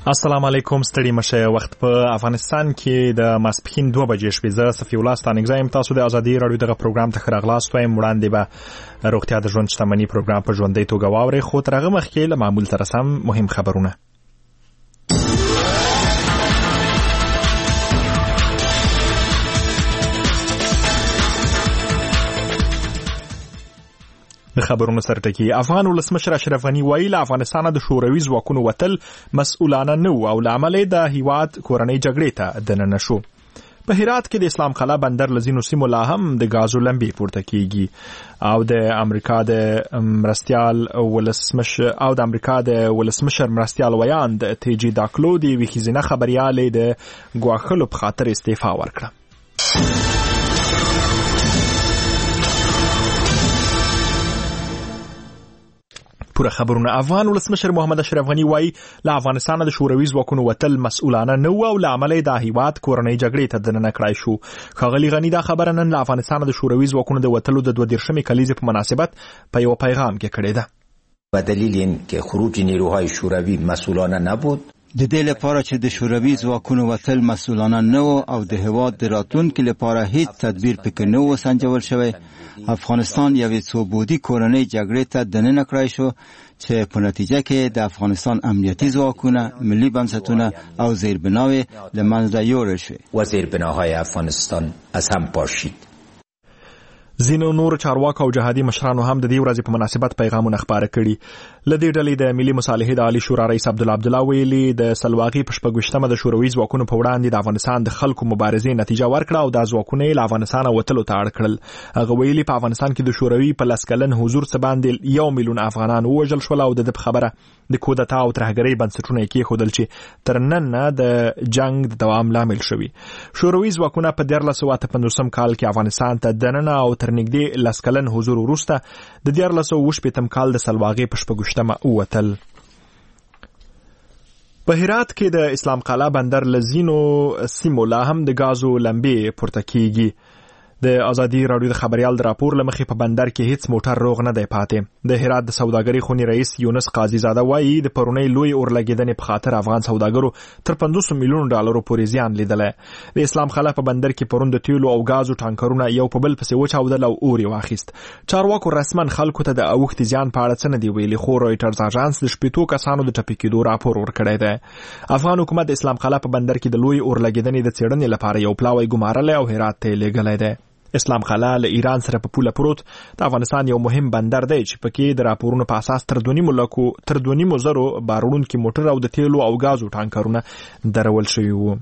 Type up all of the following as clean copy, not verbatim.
السلام علیکم، ستړي مشه. وخت په افغانستان کې د ماسپښین 2 بجې شوې. زه صفي الله ستانګزایم. تاسو د ازادي رادیو دغه پروګرام ته ښه راغلاست وایم. وړاندې به روغتیا د ژوند شتمنۍ پروګرام په ژوندۍ توګه واورئ، خو تر هغه مخکې له معمول سره سم مهم خبرونه. د خبرونو سرټکی. افغان ولسمشر اشرف غنی وایي له افغانستانه د شوروي ځواکونو وتل مسؤلانه نه و او له امله د هیواد کورنۍ جګړې ته دننه شو. په هرات کې د اسلام قلعه بندر لزینو سیمو لا هم د غازو لمبې پورته کیږي او د امریکا د ولسمشر مرستیال ویاند تیجی داکلو د ویخیزنه خبريالې د ګواخلو په خاطر استعفا ورکړه. پوره خبرونه. افغان ولسمشر محمد اشرف غنی وایي له افغانستانه د شوروي ځواکونو وتل مسؤلانه نه و او له امله د هیواد کورنۍ جګړې ته دننه کړای شو. ښاغلي غنی دا خبره نن له افغانستانه د شوروي ځواکونو د وتلو د 22 کلیزې په مناسبت په یو پیغام کې کړی ده. به دلیل اینکه خروج نیروهای شوروی مسئولانه نبود، د دې لپاره چې د شوروي ځواکونو وتل مسؤلانه نه و او د هیواد د راتلونکي لپاره هیڅ تدبیر پکې نه و سنجول شوی، افغانستان یوې څوبودي کورنۍ جګړې ته دننه کړای شو چې په نتیجه کې د افغانستان امنیتي ځواکونه، ملي بنسټونه او زیربناوې له منځه یوړل شوې و زیربناهای افغانستان از هم پاشید. ځینو نور چارواکو او جهادي مشرانو هم د دې ورځې په مناسبت پیغامونه خپاره کړي. له دې ډلې د ملي مصالحې د عالی شورا رئیس عبدالله ویلي د سلواغي په 14مه د شوروي ځواکونو په وړاندې د افغانستان د خلکو مبارزې نتیجه ورکړه او د ځواکونو له افغانستان وتلو ته اړ کړل. هغه ویلي په افغانستان کې د شوروي په لسکلن حضور څخه باندې 1 میلیون افغانان وژل شول او د خبره د کودتا او ترهګرۍ بنسټونه کې خودل چې تر نن د جنگ د دوام لامل شوی. شوروي ځواکونه په 1955 کال کې افغانستان ته دننه او تر نږدې لسکلن حضور وروسته د 1980 کال د سلواغي په 14مه وتل. په هرات کې د اسلام قلعه بندر لزینو سیمو لا هم د غازو لمبې پورته کیږي. د ازادي رادیو د خبريال د راپور لمخې په بندر کې هیڅ موټر روغ نه دی پاتې. د هرات د سوداګرۍ خونی رئیس یونس قاضي زاده وایي د پرونی لوی اورلګیدنې په خاطر افغان سوداګرو تر 500 میلیون ډالرو پورې زیان لیدلی. د اسلام قلعه په بندر کې پرون د تیلو او غازو ټانکرونه یو په بل پسې وچاودل او اور یې واخیست. چارواکو رسمن خلکو ته د اوښتې زیان په اړه څه نه دی ویلي، خو رویټرز اژانس د 80 کسانو د ټپي کېدو راپور ورکړی دی. افغان حکومت د اسلام قلعه په بندر کې د لوی اورلګیدنې د څېړنې لپاره یو پلاوی ګمارلی او هرات ته لیږلی دی. اسلام قلعه له ایران سره په پوله پروت د افغانستان یو مهم بندر دی چې پکې د راپورونو په اساس تر 2.5 زرو بارونکي موټر او د تیلو او غازو ټانکرونه درول شوي وو.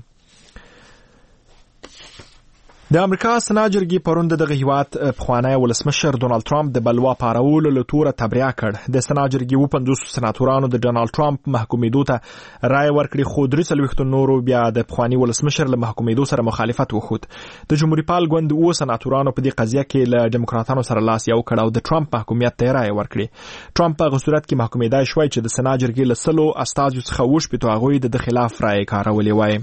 د امریکا سناجرګي پروند دغه هیواد پخوانی ولسمشر ډونالد ترامپ د بلوا پارولو له توره تبرئه کړ. د سناجرګي 50 سناتورانو د ډونالد ترامپ محکومېدو ته رائے ورکړي، خو 43 نورو بیا د پخوانی ولسمشر له محکومېدو سره مخالفت وښود. د جمهوریت پال ګوند 2 سناتورانو په دې قضیه کې له ډیموکراتانو سره لاس یو کړ او د ترامپ محکومیت ته رائے ورکړي. ترامپ په صورت کې محکومېدای شوی چې د سناجرګي له 100 استازو څخه وشپېته هغوی د خلاف رائے کارولې وای.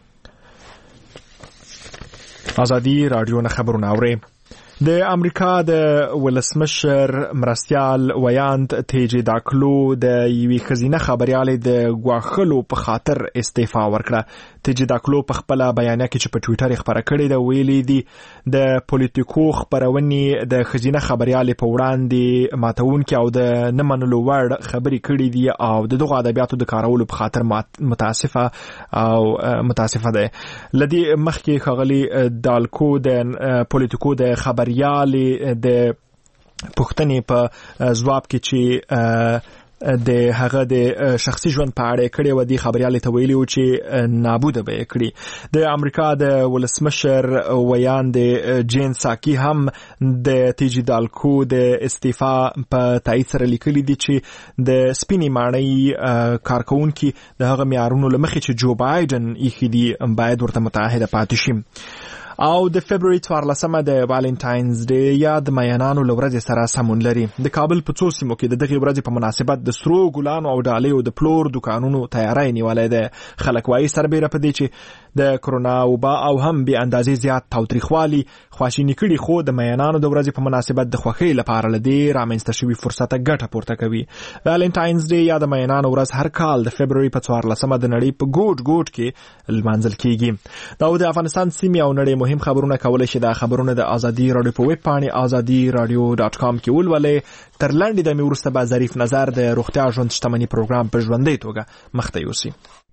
ازادي رادیو نه خبرونه اوري. د امریکا د ولسمشر مرستیال ویاند تیجی داکلو د یوې ښځینه خبريالې د ګواښلو په خاطر استعفا ورکړه. تیجی داکلو په خپل بیانیه کې چې په ټوئیټر یې خبره کړې ده ویلي دي د پولیټیکو خبرونې د ښځینه خبريالې په وړاندې ماتونکي او د نه منلو وړ خبرې کړې دي او دغه ادبیاتو د کارولو په خاطر متاسفه ده. لدی مخکې ښاغلي دالکو د پولیټیکو د خبريالې د پښتنې په ځواب کې چې د هغه د شخصي ژوند په اړه کړي و دي خبريالې ته ویلي و چې نابوده به کړي. د امریکا د ولسمشر ویاند جین ساکی هم د تیجی دالکو د استعفا په تایید سره لیکلي دي چې د سپینې ماڼۍ کارکونکي د هغه معیارونو لمخې چې جو بایدن یې دي باید ورته متعهد پاتې شي. او د فبرवरी 14 د والنټاینز ډے یا د مینانو لورځ سره سمون لري. د کابل په څو سیمو کې د دغه ورځې په مناسبت د سرو ګلانو او ډالیو د پلور دکانونو تیاری نیولای دی. خلک وایي سربېره په دې چې د کرونا وبا او هم به اندازې زیات تاوتریخوالي خواشینی کړي، خو د مینانو د ورځې په مناسبت د خوښۍ لپاره لدی رامنځته شوی فرصت ګټه پورته کوي. والنټاینز ډے یا د مینانو ورځ هر کال د فبرवरी په 14 د نړۍ په ګوټ کې لمانځل کیږي. دا د افغانستان سیمې او نړۍ مهم خبرونه کولای شي د خبرونه د ازادي رادیو په ویب پاڼې azadi.radio.com کې ولولئ. تر لاندې د میورسته به ظریف نظر د روغتیا ژوند شتمنۍ پروګرام په ژوندۍ توګه مخته یوسي.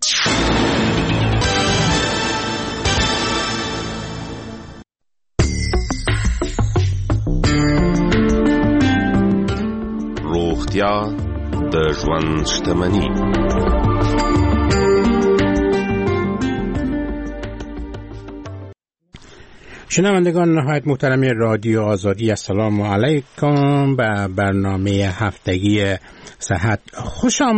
روغتیا د ژوند شتمنۍ. شنوندگان نهایت محترم رادیو آزادی، السلام علیکم. به برنامه هفتگی صحت خوش آمدید.